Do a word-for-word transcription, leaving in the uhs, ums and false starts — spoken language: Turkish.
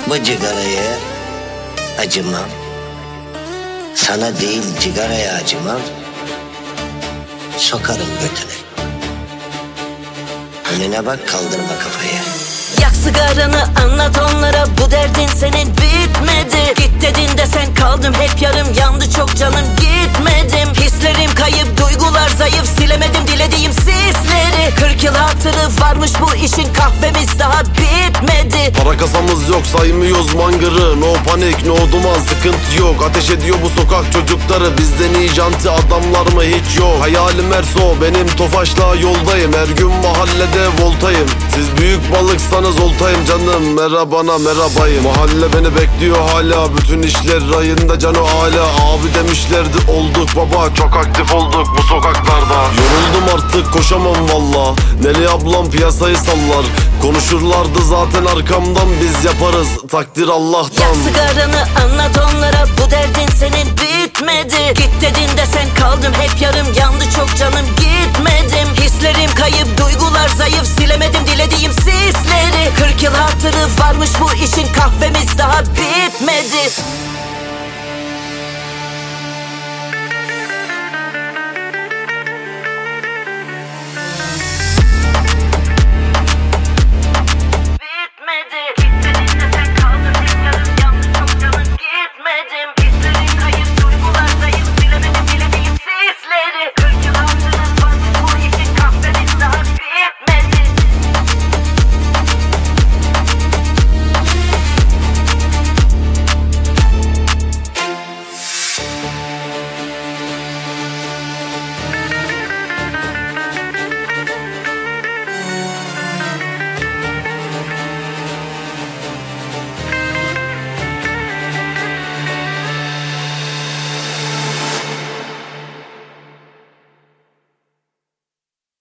Bu cigaraya acımam. Sana değil cigaraya acımam. Sokarım götüne. Önüne bak, kaldırma kafayı. Yak sigaranı, anlat onlara, bu derdin senin bitmedi. Git dedin de sen, kaldım hep yarım, yandı çok canım, gitmedim. Hislerim kayıp, duygular zayıf, silemedim dilediğim sisleri. Kırk yıl hatırı varmış bu işin, kahvemiz daha bitmedi. Para kasamız yok, saymıyoruz mangırı. No panik, no duman, sıkıntı yok. Ateş ediyor bu sokak çocukları. Bizden iyi janti adamlar mı hiç yok. Hayalim Erso, benim Tofaş'la yoldayım. Her gün mahallede voltayım. Siz büyük balıksanız oltayım canım. Merhabana merhabayım. Mahalle beni bekliyor hala, bütün işler rayında cano hala. Abi demişlerdi, olduk baba, çok aktif olduk bu sokaklarda. Yoruldum artık, koşamam valla. Neli ablam piyasayı sallar. Konuşurlardı zaten arkamdan, biz yaparız takdir Allah'tan. Yak sigaranı, anlat onlara, bu derdin senin bitmedi. Git dedin de sen, kaldım hep yarım, yandı çok canım, gitmedim. Hislerim kayıp, duygular zayıf, silemedim dilediğim sisleri. Kırk yıl hatırı varmış bu işin, kahvemiz daha bitmedi.